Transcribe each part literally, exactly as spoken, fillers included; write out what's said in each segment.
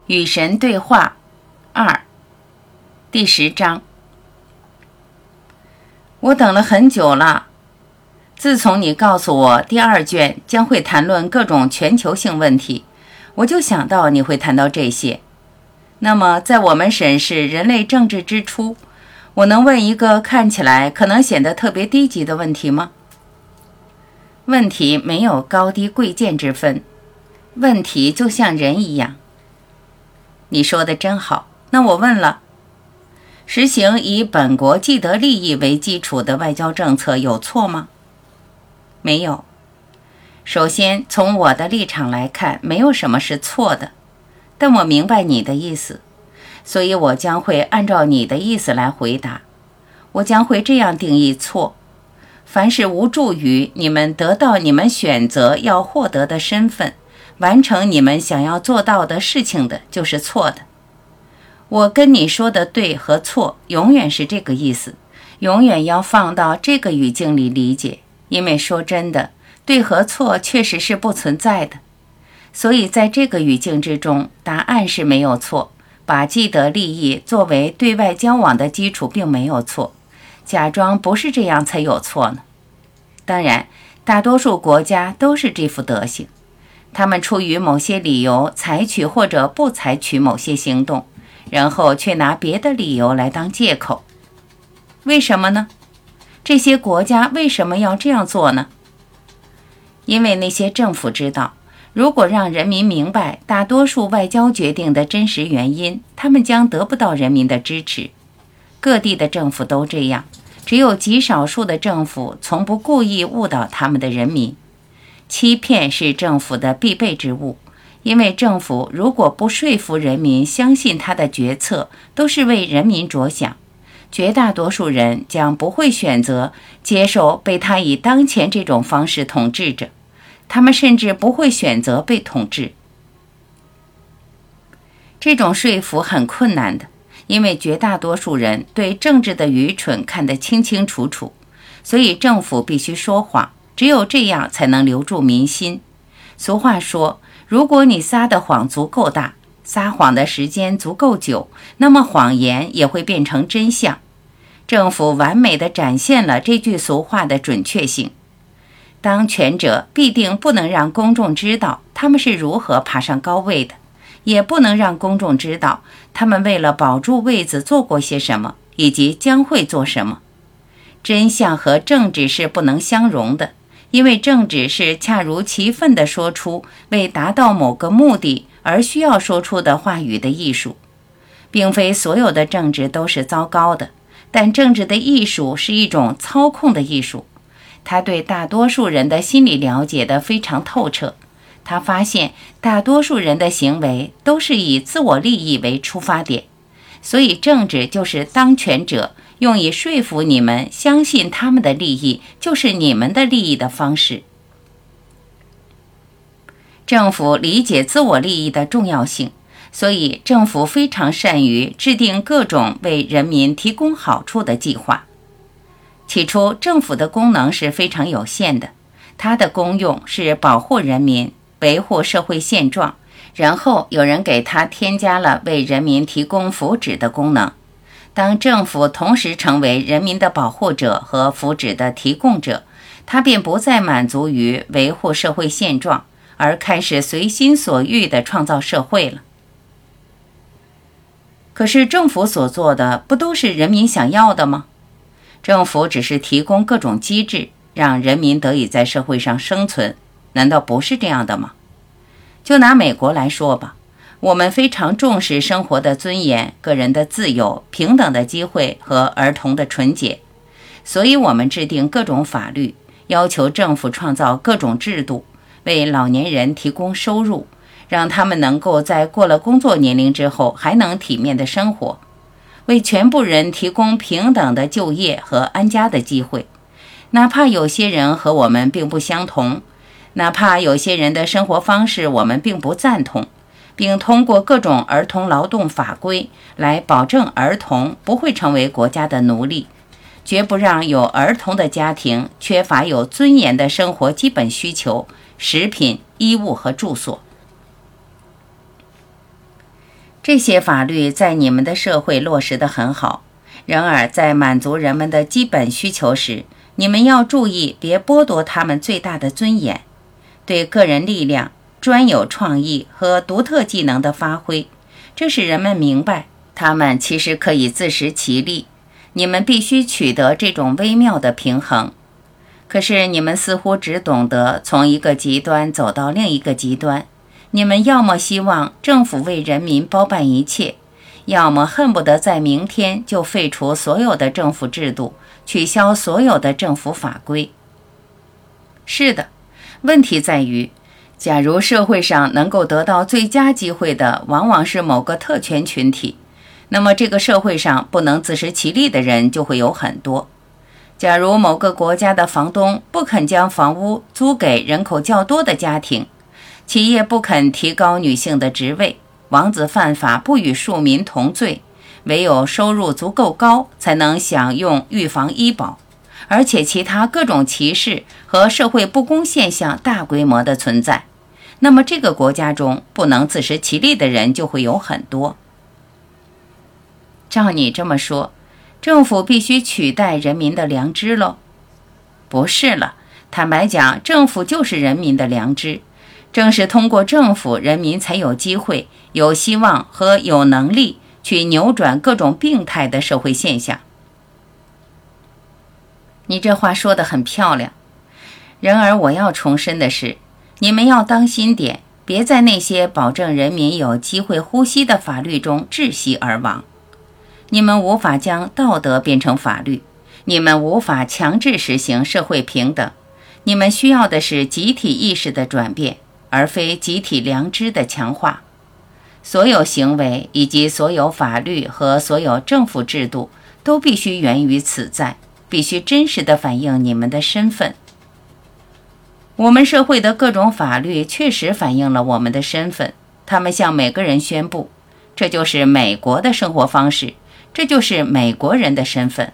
与神对话二，第十章。我等了很久了。自从你告诉我第二卷将会谈论各种全球性问题，我就想到你会谈到这些。那么在我们审视人类政治之初，我能问一个看起来可能显得特别低级的问题吗？问题没有高低贵贱之分，问题就像人一样。你说的真好，那我问了，实行以本国既得利益为基础的外交政策有错吗？没有。首先，从我的立场来看，没有什么是错的，但我明白你的意思，所以我将会按照你的意思来回答。我将会这样定义错：凡是无助于你们得到你们选择要获得的身份，完成你们想要做到的事情的，就是错的。我跟你说的对和错永远是这个意思，永远要放到这个语境里理解，因为说真的，对和错确实是不存在的。所以在这个语境之中，答案是没有错，把既得利益作为对外交往的基础并没有错，假装不是这样才有错呢。当然，大多数国家都是这副德行，他们出于某些理由采取或者不采取某些行动，然后却拿别的理由来当借口。为什么呢？这些国家为什么要这样做呢？因为那些政府知道，如果让人民明白大多数外交决定的真实原因，他们将得不到人民的支持。各地的政府都这样，只有极少数的政府从不故意误导他们的人民。欺骗是政府的必备之物，因为政府如果不说服人民相信他的决策都是为人民着想，绝大多数人将不会选择接受被他以当前这种方式统治着，他们甚至不会选择被统治。这种说服很困难的，因为绝大多数人对政治的愚蠢看得清清楚楚，所以政府必须说谎，只有这样才能留住民心。俗话说，如果你撒的谎足够大，撒谎的时间足够久，那么谎言也会变成真相。政府完美地展现了这句俗话的准确性。当权者必定不能让公众知道他们是如何爬上高位的，也不能让公众知道他们为了保住位子做过些什么，以及将会做什么。真相和政治是不能相容的，因为政治是恰如其分地说出为达到某个目的而需要说出的话语的艺术。并非所有的政治都是糟糕的，但政治的艺术是一种操控的艺术。他对大多数人的心理了解得非常透彻，他发现大多数人的行为都是以自我利益为出发点，所以政治就是当权者用以说服你们相信他们的利益就是你们的利益的方式。政府理解自我利益的重要性，所以政府非常善于制定各种为人民提供好处的计划。起初，政府的功能是非常有限的，它的功用是保护人民，维护社会现状，然后有人给它添加了为人民提供福祉的功能。当政府同时成为人民的保护者和福祉的提供者，它便不再满足于维护社会现状，而开始随心所欲地创造社会了。可是政府所做的不都是人民想要的吗？政府只是提供各种机制，让人民得以在社会上生存，难道不是这样的吗？就拿美国来说吧，我们非常重视生活的尊严、个人的自由、平等的机会和儿童的纯洁，所以我们制定各种法律，要求政府创造各种制度，为老年人提供收入，让他们能够在过了工作年龄之后还能体面的生活，为全部人提供平等的就业和安家的机会，哪怕有些人和我们并不相同，哪怕有些人的生活方式我们并不赞同，并通过各种儿童劳动法规来保证儿童不会成为国家的奴隶，绝不让有儿童的家庭缺乏有尊严的生活基本需求，食品、衣物和住所。 这些法律在你们的社会落实得很好，然而在满足人们的基本需求时，你们要注意别剥夺他们最大的尊严。对个人力量、专有创意和独特技能的发挥，这使人们明白他们其实可以自食其力。你们必须取得这种微妙的平衡。可是你们似乎只懂得从一个极端走到另一个极端。你们要么希望政府为人民包办一切，要么恨不得在明天就废除所有的政府制度，取消所有的政府法规。是的，问题在于，假如社会上能够得到最佳机会的往往是某个特权群体，那么这个社会上不能自食其力的人就会有很多。假如某个国家的房东不肯将房屋租给人口较多的家庭，企业不肯提高女性的职位，王子犯法不与庶民同罪，唯有收入足够高才能享用预防医保，而且其他各种歧视和社会不公现象大规模的存在，那么这个国家中不能自食其力的人就会有很多。照你这么说，政府必须取代人民的良知喽？不是了，坦白讲，政府就是人民的良知。正是通过政府，人民才有机会、有希望和有能力去扭转各种病态的社会现象。你这话说得很漂亮。然而我要重申的是，你们要当心点，别在那些保证人民有机会呼吸的法律中窒息而亡。你们无法将道德变成法律，你们无法强制实行社会平等，你们需要的是集体意识的转变，而非集体良知的强化。所有行为以及所有法律和所有政府制度都必须源于此在，必须真实地反映你们的身份。我们社会的各种法律确实反映了我们的身份，他们向每个人宣布，这就是美国的生活方式，这就是美国人的身份。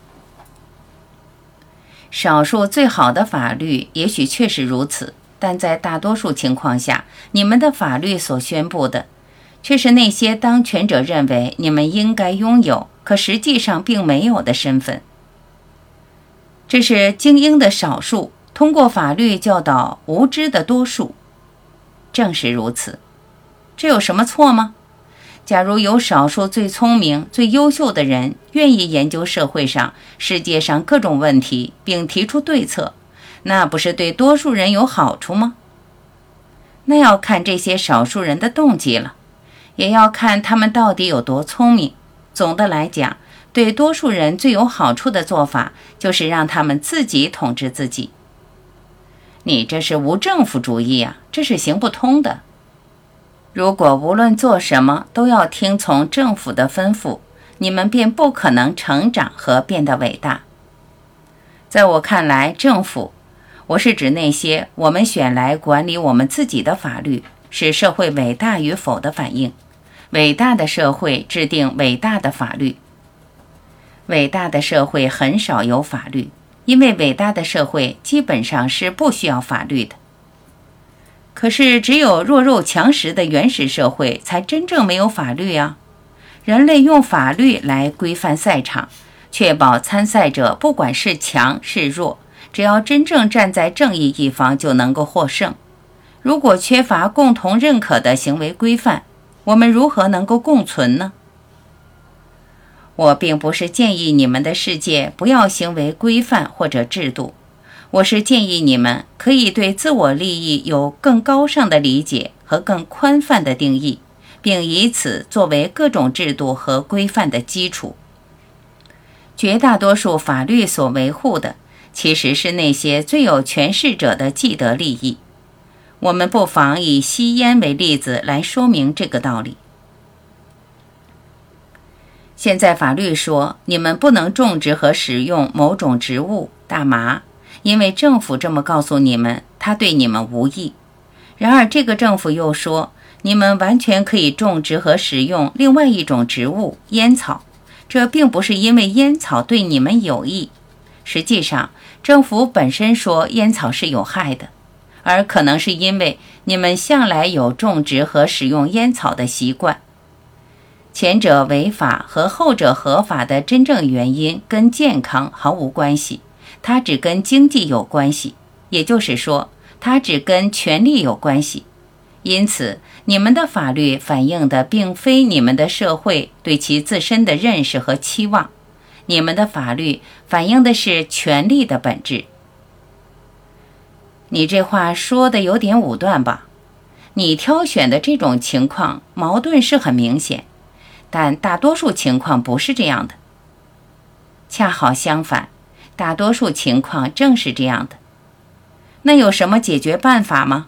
少数最好的法律也许确实如此，但在大多数情况下，你们的法律所宣布的，却是那些当权者认为你们应该拥有，可实际上并没有的身份。这是精英的少数通过法律教导无知的多数。正是如此，这有什么错吗？假如有少数最聪明、最优秀的人愿意研究社会上、世界上各种问题，并提出对策，那不是对多数人有好处吗？那要看这些少数人的动机了，也要看他们到底有多聪明。总的来讲，对多数人最有好处的做法，就是让他们自己统治自己。你这是无政府主义啊，这是行不通的。如果无论做什么都要听从政府的吩咐，你们便不可能成长和变得伟大。在我看来，政府，我是指那些我们选来管理我们自己的法律，是社会伟大与否的反应。伟大的社会制定伟大的法律。伟大的社会很少有法律，因为伟大的社会基本上是不需要法律的。可是只有弱肉强食的原始社会才真正没有法律啊！人类用法律来规范赛场，确保参赛者不管是强是弱，只要真正站在正义一方就能够获胜。如果缺乏共同认可的行为规范，我们如何能够共存呢？我并不是建议你们的世界不要行为规范或者制度，我是建议你们可以对自我利益有更高尚的理解和更宽泛的定义，并以此作为各种制度和规范的基础。绝大多数法律所维护的，其实是那些最有权势者的既得利益。我们不妨以吸烟为例子来说明这个道理。现在法律说，你们不能种植和使用某种植物，大麻，因为政府这么告诉你们，它对你们无益。然而这个政府又说，你们完全可以种植和使用另外一种植物，烟草。这并不是因为烟草对你们有益，实际上，政府本身说烟草是有害的，而可能是因为你们向来有种植和使用烟草的习惯。 前者违法和后者合法的真正原因跟健康毫无关系，它只跟经济有关系，也就是说，它只跟权力有关系。因此，你们的法律反映的并非你们的社会对其自身的认识和期望，你们的法律反映的是权力的本质。你这话说的有点武断吧？你挑选的这种情况矛盾是很明显，但大多数情况不是这样的。恰好相反，大多数情况正是这样的。那有什么解决办法吗？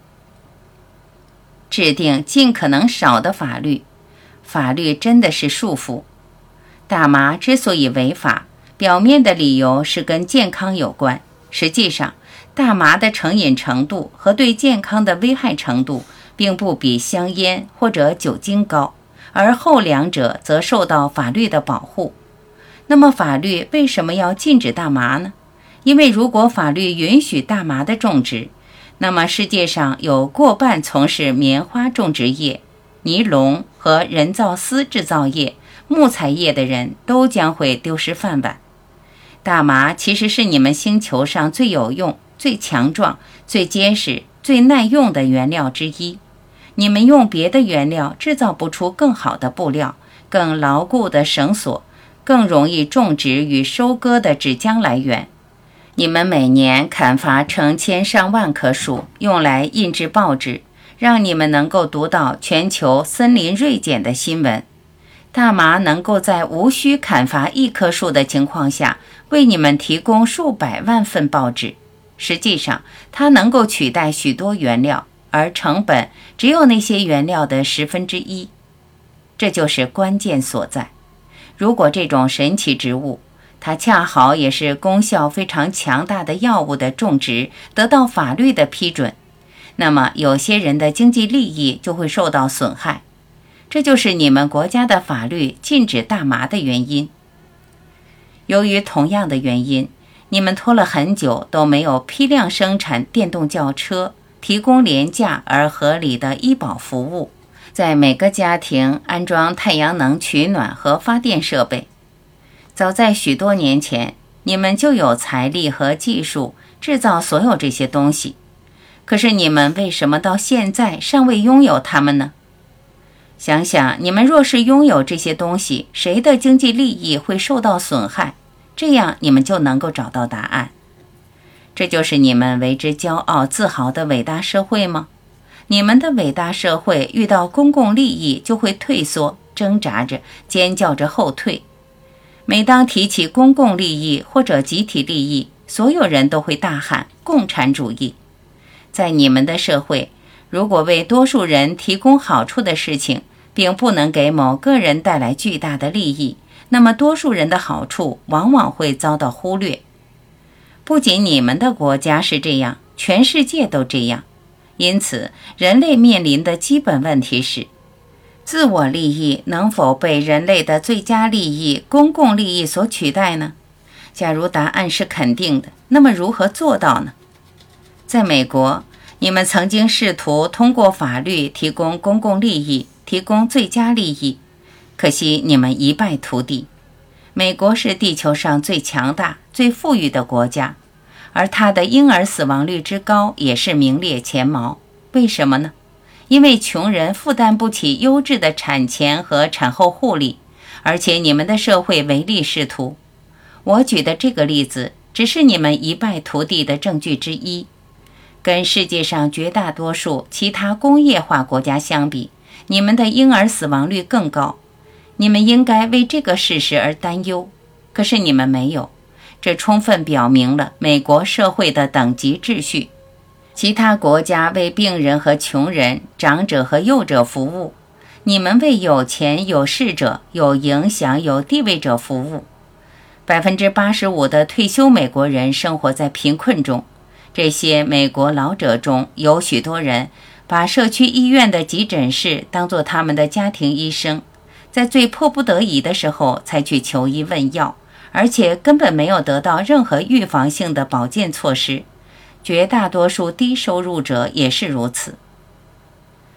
制定尽可能少的法律。法律真的是束缚。大麻之所以违法，表面的理由是跟健康有关，实际上大麻的成瘾程度和对健康的危害程度并不比香烟或者酒精高，而后两者则受到法律的保护。那么法律为什么要禁止大麻呢？因为如果法律允许大麻的种植，那么世界上有过半从事棉花种植业、尼龙和人造丝制造业、木材业的人都将会丢失饭碗。大麻其实是你们星球上最有用、最强壮、最结实、最耐用的原料之一。你们用别的原料制造不出更好的布料、更牢固的绳索、更容易种植与收割的纸浆来源。你们每年砍伐成千上万棵树，用来印制报纸，让你们能够读到全球森林锐减的新闻。大麻能够在无需砍伐一棵树的情况下，为你们提供数百万份报纸。实际上，它能够取代许多原料，而成本只有那些原料的十分之一。这就是关键所在。如果这种神奇植物，它恰好也是功效非常强大的药物的种植得到法律的批准，那么有些人的经济利益就会受到损害。这就是你们国家的法律禁止大麻的原因。由于同样的原因，你们拖了很久都没有批量生产电动轿车，提供廉价而合理的医保服务，在每个家庭安装太阳能取暖和发电设备。早在许多年前，你们就有财力和技术制造所有这些东西。可是你们为什么到现在尚未拥有它们呢？想想，你们若是拥有这些东西，谁的经济利益会受到损害？这样你们就能够找到答案。这就是你们为之骄傲自豪的伟大社会吗？你们的伟大社会遇到公共利益就会退缩，挣扎着，尖叫着后退。每当提起公共利益或者集体利益，所有人都会大喊共产主义。在你们的社会，如果为多数人提供好处的事情，并不能给某个人带来巨大的利益，那么多数人的好处往往会遭到忽略。不仅你们的国家是这样，全世界都这样。因此，人类面临的基本问题是，自我利益能否被人类的最佳利益、公共利益所取代呢？假如答案是肯定的，那么如何做到呢？在美国，你们曾经试图通过法律提供公共利益，提供最佳利益，可惜你们一败涂地。美国是地球上最强大、最富裕的国家，而它的婴儿死亡率之高也是名列前茅。为什么呢？因为穷人负担不起优质的产前和产后护理，而且你们的社会唯利是图。我举的这个例子只是你们一败涂地的证据之一。跟世界上绝大多数其他工业化国家相比，你们的婴儿死亡率更高。你们应该为这个事实而担忧，可是你们没有。这充分表明了美国社会的等级秩序。其他国家为病人和穷人、长者和幼者服务，你们为有钱有势者、有影响有地位者服务。百分之八十五的退休美国人生活在贫困中，这些美国老者中有许多人把社区医院的急诊室当作他们的家庭医生，在最迫不得已的时候才去求医问药，而且根本没有得到任何预防性的保健措施。绝大多数低收入者也是如此。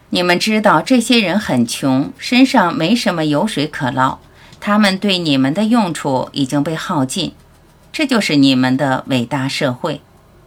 你们知道这些人很穷，身上没什么油水可捞，他们对你们的用处已经被耗尽，这就是你们的伟大社会。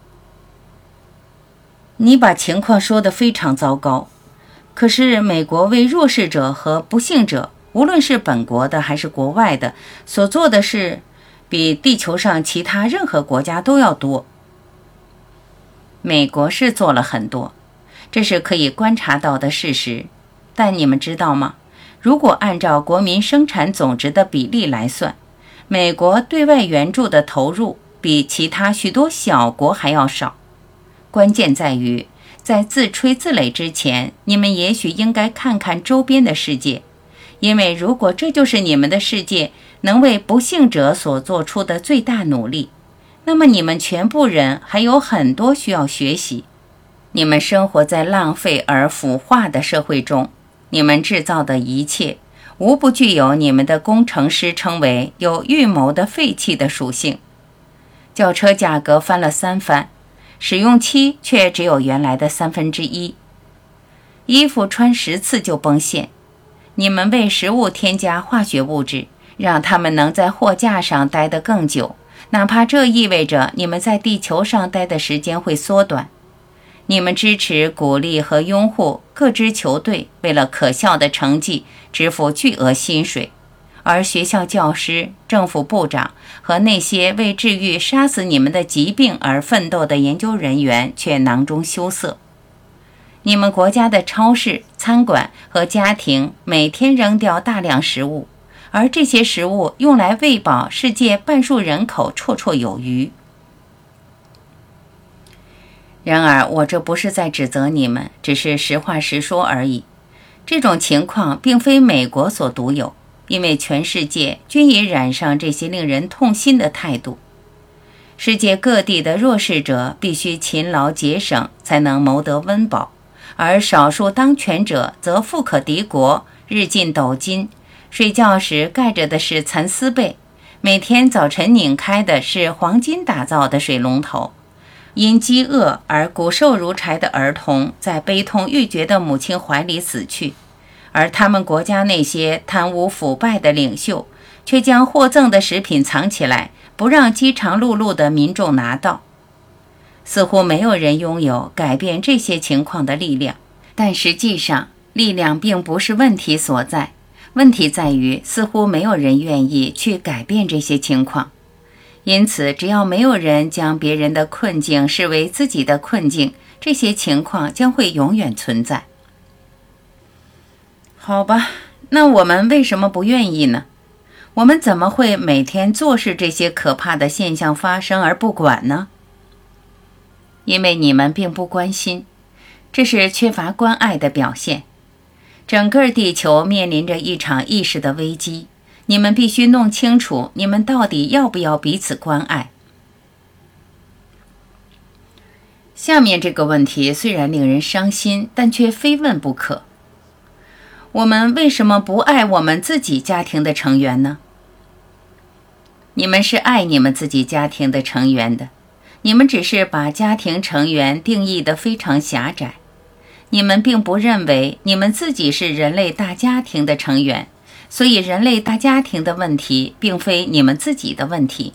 你把情况说得非常糟糕，可是美国为弱势者和不幸者，无论是本国的还是国外的，所做的事比地球上其他任何国家都要多。美国是做了很多，这是可以观察到的事实，但你们知道吗？如果按照国民生产总值的比例来算，美国对外援助的投入比其他许多小国还要少。关键在于，在自吹自擂之前，你们也许应该看看周边的世界，因为如果这就是你们的世界能为不幸者所做出的最大努力，那么你们全部人还有很多需要学习。你们生活在浪费而腐化的社会中，你们制造的一切无不具有你们的工程师称为有预谋的废气的属性。轿车价格翻了三番，使用期却只有原来的三分之一。衣服穿十次就崩线，你们为食物添加化学物质，让它们能在货架上待得更久，哪怕这意味着你们在地球上待的时间会缩短。你们支持、鼓励和拥护各支球队为了可笑的成绩支付巨额薪水，而学校教师、政府部长和那些为治愈杀死你们的疾病而奋斗的研究人员却囊中羞涩。你们国家的超市、餐馆和家庭每天扔掉大量食物，而这些食物用来喂饱世界半数人口绰绰有余。然而，我这不是在指责你们，只是实话实说而已。这种情况并非美国所独有，因为全世界均已染上这些令人痛心的态度。世界各地的弱势者必须勤劳节省才能谋得温饱，而少数当权者则富可敌国，日进斗金，睡觉时盖着的是蚕丝被，每天早晨拧开的是黄金打造的水龙头。因饥饿而骨瘦如柴的儿童在悲痛欲绝的母亲怀里死去，而他们国家那些贪污腐败的领袖却将获赠的食品藏起来，不让饥肠辘辘的民众拿到。似乎没有人拥有改变这些情况的力量，但实际上力量并不是问题所在，问题在于似乎没有人愿意去改变这些情况。因此，只要没有人将别人的困境视为自己的困境，这些情况将会永远存在。好吧，那我们为什么不愿意呢？我们怎么会每天坐视这些可怕的现象发生而不管呢？因为你们并不关心，这是缺乏关爱的表现。整个地球面临着一场意识的危机，你们必须弄清楚，你们到底要不要彼此关爱。下面这个问题虽然令人伤心，但却非问不可。我们为什么不爱我们自己家庭的成员呢？你们是爱你们自己家庭的成员的，你们只是把家庭成员定义得非常狭窄。你们并不认为你们自己是人类大家庭的成员，所以人类大家庭的问题并非你们自己的问题。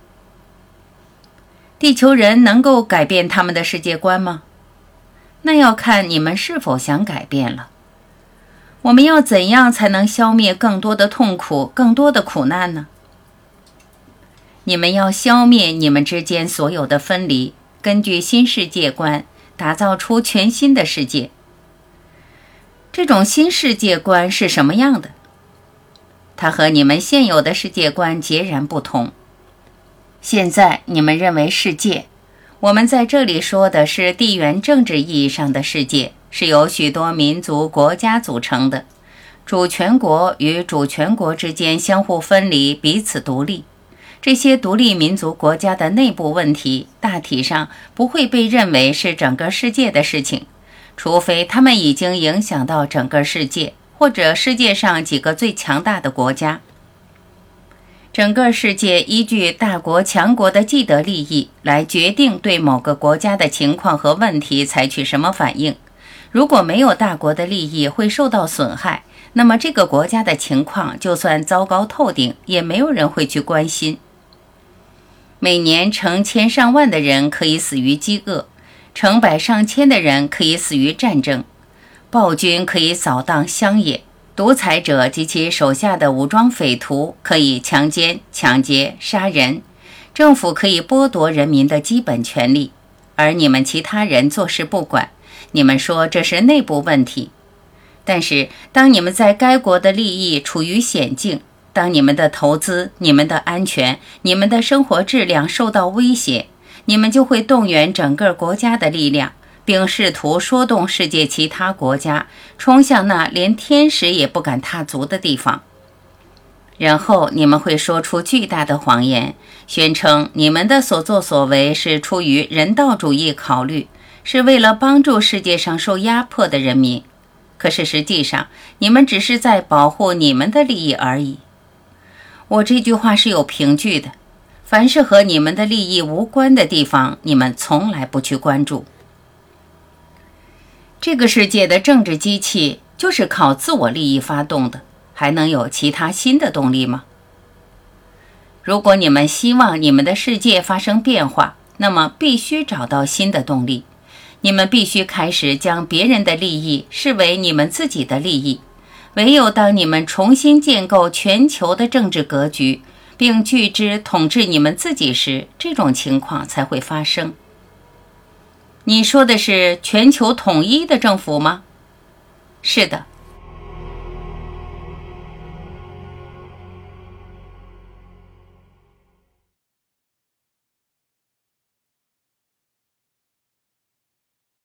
地球人能够改变他们的世界观吗？那要看你们是否想改变了。我们要怎样才能消灭更多的痛苦、更多的苦难呢？你们要消灭你们之间所有的分离，根据新世界观打造出全新的世界。这种新世界观是什么样的？它和你们现有的世界观截然不同。现在你们认为世界，我们在这里说的是地缘政治意义上的世界，是由许多民族国家组成的，主权国与主权国之间相互分离，彼此独立。这些独立民族国家的内部问题大体上不会被认为是整个世界的事情，除非他们已经影响到整个世界，或者世界上几个最强大的国家。整个世界依据大国强国的既得利益来决定对某个国家的情况和问题采取什么反应。 如果没有大国的利益会受到损害，那么这个国家的情况就算糟糕透顶，也没有人会去关心。每年成千上万的人可以死于饥饿，成百上千的人可以死于战争，暴君可以扫荡乡野，独裁者及其手下的武装匪徒可以强奸、抢劫、杀人，政府可以剥夺人民的基本权利，而你们其他人坐视不管，你们说这是内部问题。但是当你们在该国的利益处于险境，当你们的投资、你们的安全、你们的生活质量受到威胁，你们就会动员整个国家的力量，并试图说动世界其他国家冲向那连天使也不敢踏足的地方。然后你们会说出巨大的谎言，宣称你们的所作所为是出于人道主义考虑，是为了帮助世界上受压迫的人民。可是实际上，你们只是在保护你们的利益而已。我这句话是有凭据的，凡是和你们的利益无关的地方，你们从来不去关注。这个世界的政治机器就是靠自我利益发动的，还能有其他新的动力吗？如果你们希望你们的世界发生变化，那么必须找到新的动力。你们必须开始将别人的利益视为你们自己的利益。唯有当你们重新建构全球的政治格局，并据之统治你们自己时，这种情况才会发生。你说的是全球统一的政府吗？是的，